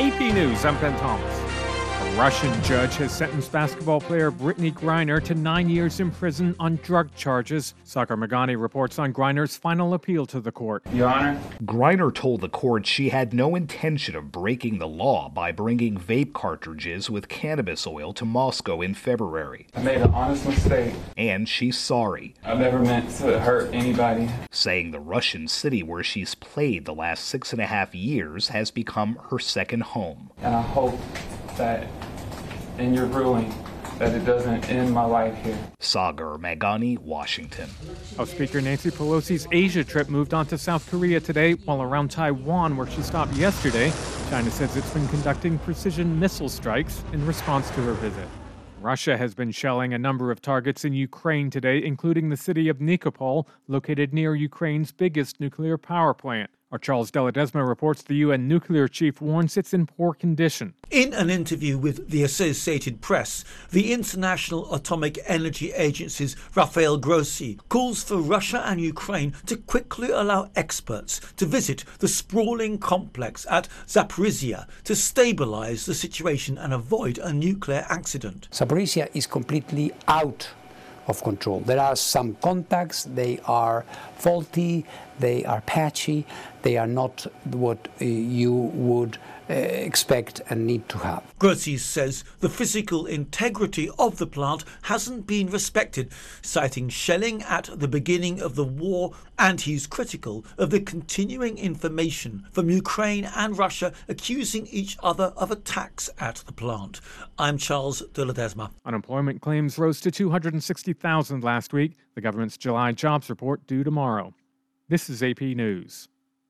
AP News, I'm Ben Thomas. A Russian judge has sentenced basketball player Brittany Griner to 9 years in prison on drug charges. Sagar Meghani reports on Griner's final appeal to the court. Your Honor. Griner told the court she had no intention of breaking the law by bringing vape cartridges with cannabis oil to Moscow in February. I made an honest mistake. And she's sorry. I never meant to hurt anybody. Saying the Russian city where she's played the last 6.5 years has become her second home. And I hope that in your ruling that it doesn't end my life here. Sagar Meghani, Washington. House Speaker Nancy Pelosi's Asia trip moved on to South Korea today, while around Taiwan, where she stopped yesterday, China says it's been conducting precision missile strikes in response to her visit. Russia has been shelling a number of targets in Ukraine today, including the city of Nikopol, located near Ukraine's biggest nuclear power plant. Our Charles De Ledesma reports the UN nuclear chief warns it's in poor condition. In an interview with the Associated Press, the International Atomic Energy Agency's Rafael Grossi calls for Russia and Ukraine to quickly allow experts to visit the sprawling complex at Zaporizhia to stabilize the situation and avoid a nuclear accident. Zaporizhia is completely out of control. There are some contacts, they are faulty, they are patchy, they are not what you would expect and need to have. Grossi says the physical integrity of the plant hasn't been respected, citing shelling at the beginning of the war, and he's critical of the continuing information from Ukraine and Russia accusing each other of attacks at the plant. I'm Charles De Ledesma. Unemployment claims rose to 260,000 last week. The government's July jobs report due tomorrow. This is AP News.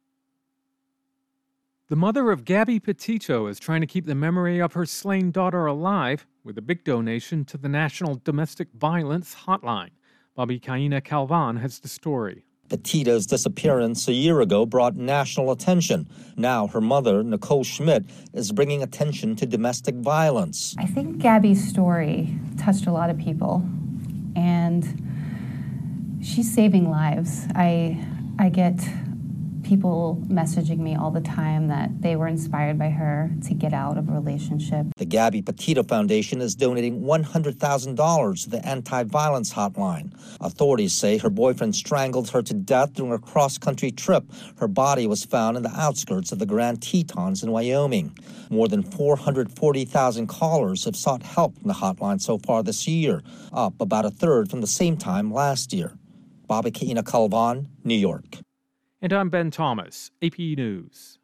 The mother of Gabby Petito is trying to keep the memory of her slain daughter alive with a big donation to the National Domestic Violence Hotline. Bobby Kaina Calvan has the story. Petito's disappearance a year ago brought national attention. Now her mother, Nicole Schmidt, is bringing attention to domestic violence. I think Gabby's story touched a lot of people, and she's saving lives. I get people messaging me all the time that they were inspired by her to get out of a relationship. The Gabby Petito Foundation is donating $100,000 to the anti-violence hotline. Authorities say her boyfriend strangled her to death during a cross-country trip. Her body was found in the outskirts of the Grand Tetons in Wyoming. More than 440,000 callers have sought help from the hotline so far this year, up about a third from the same time last year. Bobby Kaina Calvan, New York. And I'm Ben Thomas, AP News.